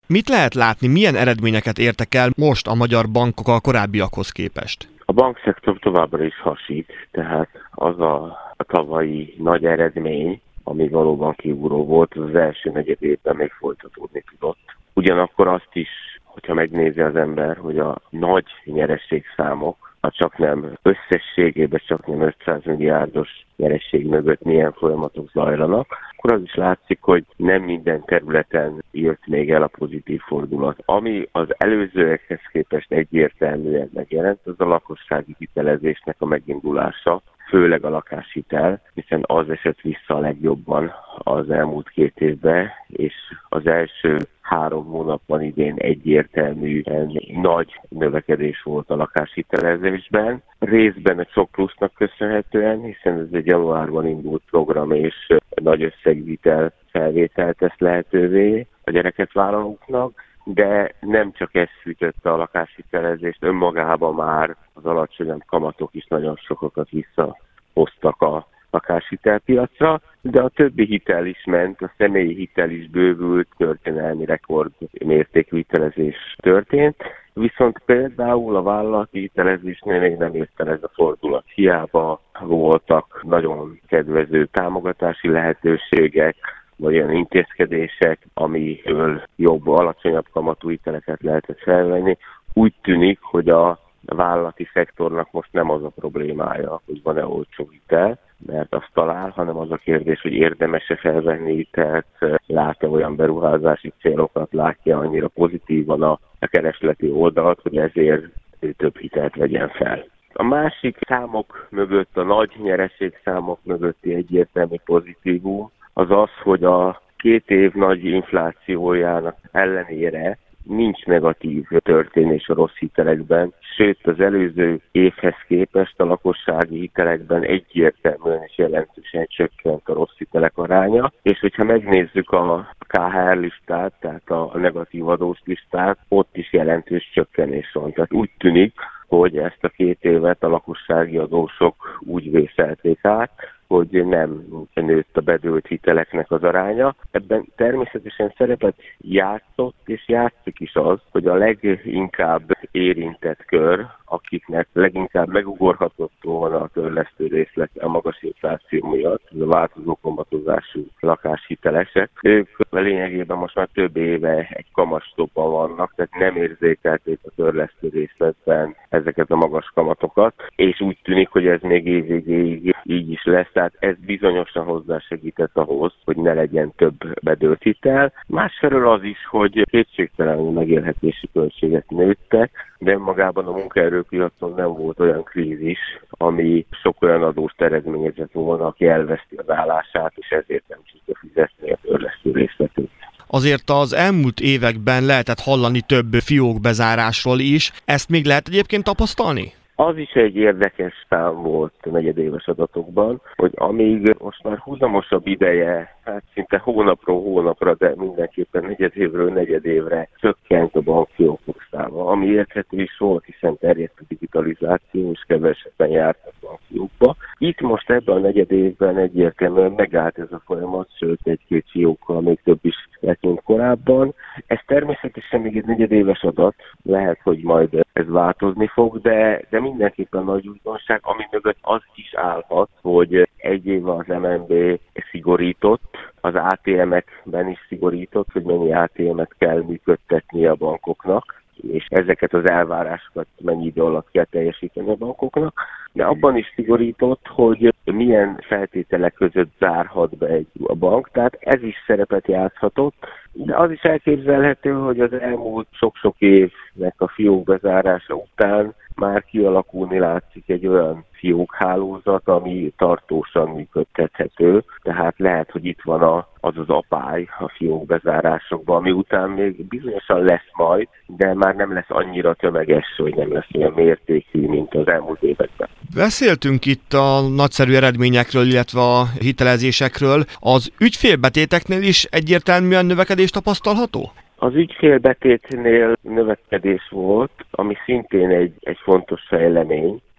Mit lehet látni, milyen eredményeket értek el most a magyar bankok a korábbiakhoz képest? A bankszektor továbbra is hasít, tehát az a tavalyi nagy eredmény, ami valóban kiugró volt, az első negyed évben még folytatódni tudott. Ugyanakkor azt is, hogyha megnézi az ember, hogy a nagy nyereségszámok, csak nem összességében, csak nem 500 milliárdos nyeresség mögött milyen folyamatok zajlanak, akkor az is látszik, hogy nem minden területen jött még el a pozitív fordulat. Ami az előzőekhez képest egyértelműen megjelent, az a lakossági hitelezésnek a megindulása, főleg a lakáshitel, hiszen az esett vissza a legjobban az elmúlt 2 évben, és az első 3 hónapban idén egyértelműen nagy növekedés volt a lakáshitelezésben. Részben egy sok plusznak köszönhetően, hiszen ez egy januárban indult program, és nagy összegű felvételt tesz lehetővé a gyereket vállalóknak, de nem csak ez fűtötte a lakáshitelezést, önmagában már az alacsonyabb kamatok is nagyon sokakat visszahoztak a lakáshitelpiacra, de a többi hitel is ment, a személyi hitel is bővült, történelmi rekord mértékű hitelezés történt, viszont például a vállalati hitelezésnél még nem ért el ez a fordulat. Hiába voltak nagyon kedvező támogatási lehetőségek, vagy olyan intézkedések, amiből jobb, alacsonyabb kamatú hiteleket lehetett felvenni. Úgy tűnik, hogy a vállalati szektornak most nem az a problémája, hogy van-e olcsó hitel, mert azt talál, hanem az a kérdés, hogy érdemes-e felvenni hitelt, lát-e olyan beruházási célokat, látja annyira pozitívan a keresleti oldalt, hogy ezért több hitelt vegyen fel. A másik számok mögött, a nagy nyereségszámok mögötti egyértelmű pozitívum az az, hogy a 2 év nagy inflációjának ellenére nincs negatív történés a rossz hitelekben, sőt az előző évhez képest a lakossági hitelekben egyértelműen és jelentősen csökkent a rossz hitelek aránya, és hogyha megnézzük a KHR listát, tehát a negatív adós listát, ott is jelentős csökkenés van. Tehát úgy tűnik, hogy ezt a 2 évet a lakossági adósok úgy vészelték át, hogy nem nőtt a bedőlt hiteleknek az aránya. Ebben természetesen szerepet játszott és játszik is az, hogy a leginkább érintett kör, akiknek leginkább megugorhatott volna a törlesztő részlet a magas infláció miatt, ez a változó kamatozású lakáshitelesek, ők lényegében most már több éve egy kamatstopban vannak, tehát nem érzékelték a törlesztő részletben ezeket a magas kamatokat, és úgy tűnik, hogy ez még évvégéig így is lesz, tehát ez bizonyosan hozzásegített ahhoz, hogy ne legyen több bedőlt hitel. Másfelől az is, hogy kétségtelenül megélhetési költségek nőttek, de magában a munkaerőpiacon nem volt olyan krízis, ami sok olyan adóst eredményezett volna, aki elveszti az állását, és ezért nem tudja fizetni a törlesztő részletét. Azért az elmúlt években lehetett hallani több fiókbezárásról is. Ezt még lehet egyébként tapasztalni? Az is egy érdekes szám volt a negyedéves adatokban, hogy amíg most már húzamosabb ideje, hát szinte hónapról hónapra, de mindenképpen negyedévről negyedévre csökkent a bankfiókok száma, ami érthető is volt, hiszen terjedt a digitalizáció, és kevesebben jártak bankfiókba. Itt most ebben a negyedévben egyértelműen megállt ez a folyamat, sőt egy-két fiókkal még több is lett, mint korábban. Ez természetesen még egy negyedéves adat, lehet, hogy majd ez változni fog, de mindenképpen nagy újdonság, ami mögött az is állhat, hogy egy éve az MNB szigorított, az ATM-ekben is szigorított, hogy mennyi ATM-et kell működtetni a bankoknak, és ezeket az elvárásokat mennyi idő alatt kell teljesíteni a bankoknak, de abban is szigorított, hogy milyen feltételek között zárhat be a bank, tehát ez is szerepet játszhatott, de az is elképzelhető, hogy az elmúlt sok-sok évnek a fiók bezárása után már kialakulni látszik egy olyan fiókhálózat, ami tartósan működtethető, tehát lehet, hogy itt van az apály a fiók bezárásokban, ami után még bizonyosan lesz majd, de már nem lesz annyira tömeges, hogy nem lesz olyan mértékű, mint az elmúlt években. Beszéltünk itt a nagyszerű eredményekről, illetve a hitelezésekről. Az ügyfélbetéteknél is egyértelműen növekedés tapasztalható? Az ügyfélbetétnél növekedés volt, ami szintén egy fontos fejlemény,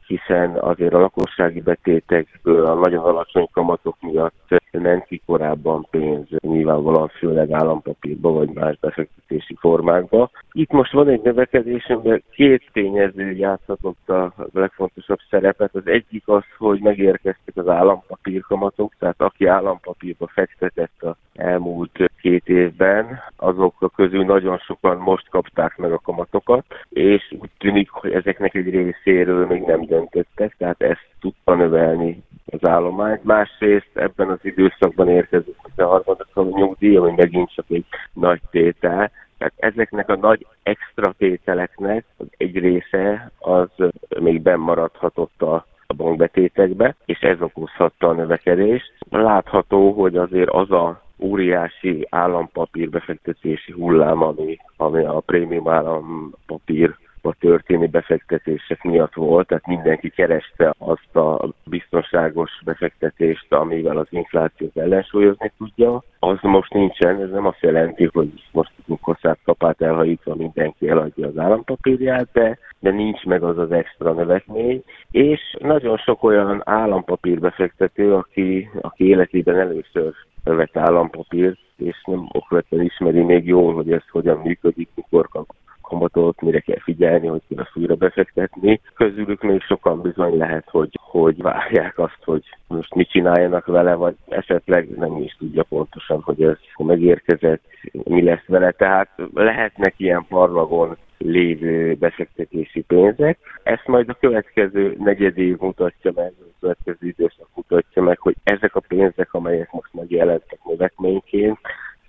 hiszen azért a lakossági betétekből a nagyon alacsony kamatok miatt ment ki korábban pénz, nyilvánvalóan főleg állampapírba vagy más befektetési formákba. Itt most van egy növekedés, amiben két tényező játszhatott a legfontosabb szerepet. Az egyik az, hogy megérkeztek az állampapírkamatok, tehát aki állampapírba fektetett az elmúlt 2 évben, azok közül nagyon sokan most kapták meg a kamatokat, és úgy tűnik, hogy ezeknek egy részéről még nem döntöttek, tehát ezt tudta növelni az állományt. Másrészt ebben az időszakban érkezett a harmadszor nyugdíj, ami megint csak egy nagy tétel. Tehát ezeknek a nagy extra tételeknek egy része az még bennmaradhatott a bankbetétekbe, és ez okozhatta a növekedést. Látható, hogy azért az a óriási állampapírbefektetési hullám, ami a prémium állampapírba történő befektetések miatt volt, tehát mindenki kereste azt a biztonságos befektetést, amivel az inflációt ellensúlyozni tudja. Az most nincsen, ez nem azt jelenti, hogy most kosszát kapát elhajítva mindenki eladja az állampapírját, de nincs meg az az extra növekmény, és nagyon sok olyan állampapírbefektető, aki életében először vett állampapírt, és nem okvetlen ismeri még jól, hogy ez hogyan működik, mikor kamatot, mire kell figyelni, hogy kell újra befektetni. Közülük még sokan bizony lehet, hogy várják azt, hogy most mit csináljanak vele, vagy esetleg nem is tudja pontosan, hogy ez megérkezett, mi lesz vele. Tehát lehetnek ilyen parlagon lévő befektetési pénzek. Ezt majd a következő negyedév mutatja meg, a következő időszak mutatja meg, hogy ezek a pénzek, amelyek most megjelentek növekményként,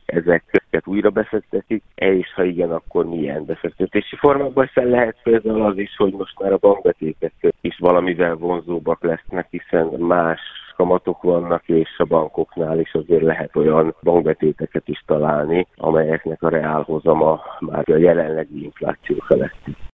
ezeket újra befektetik, és ha igen, akkor milyen befektetési formában, hiszen lehet például az is, hogy most már a bankbetétek is valamivel vonzóbbak lesznek, hiszen más kamatok vannak, és a bankoknál is azért lehet olyan bankbetéteket is találni, amelyeknek a reálhozama már a jelenlegi infláció feletti.